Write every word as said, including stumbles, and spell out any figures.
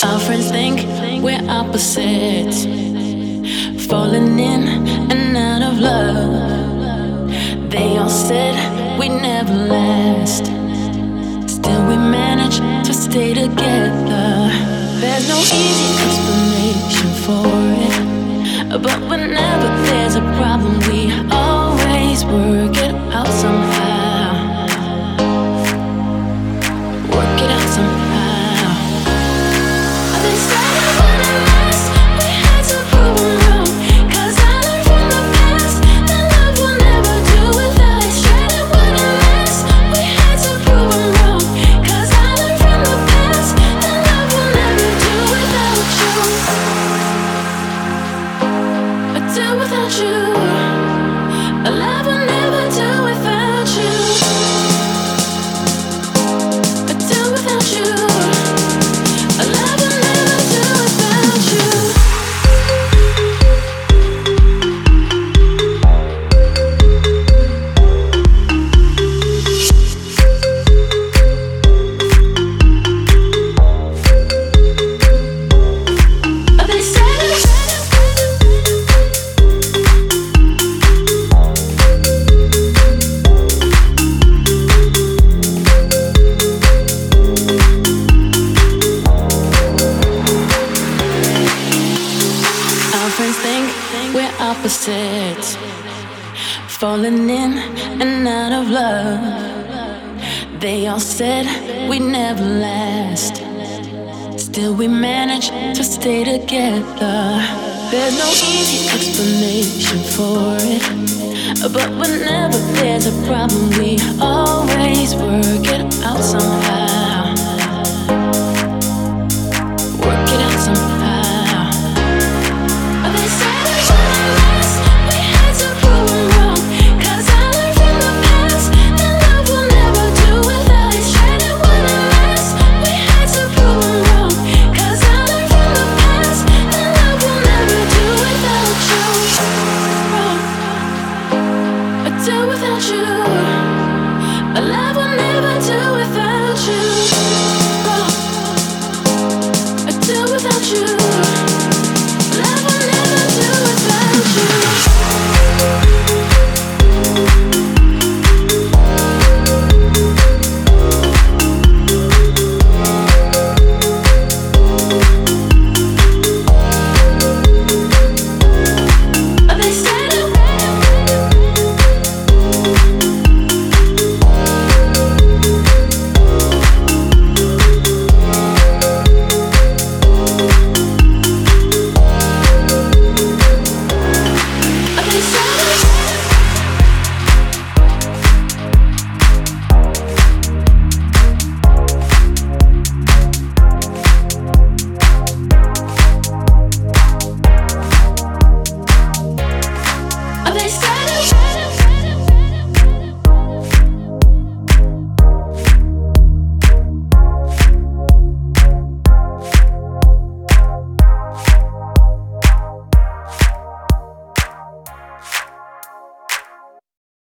Our friends think we're opposites, falling in and out of love. They all said we never last, still we manage to stay together. There's no easy explanation for it, but whenever there's a problem, we always work it out somehow. Work it out somehow. I've been saying when I last, we had to prove 'em wrong. 'Cause I learned from the past that love will never do without it. Straight up when I last, we had to prove 'em wrong. 'Cause I learned from the past that love will never do without you. Do without you. A love will never do without you. Do without you. A love will never do without you. They said it. Friends think we're opposites, falling in and out of love. They all said we never last, still we manage to stay together. There's no easy explanation for it, but whenever there's a problem, we always work it out somehow.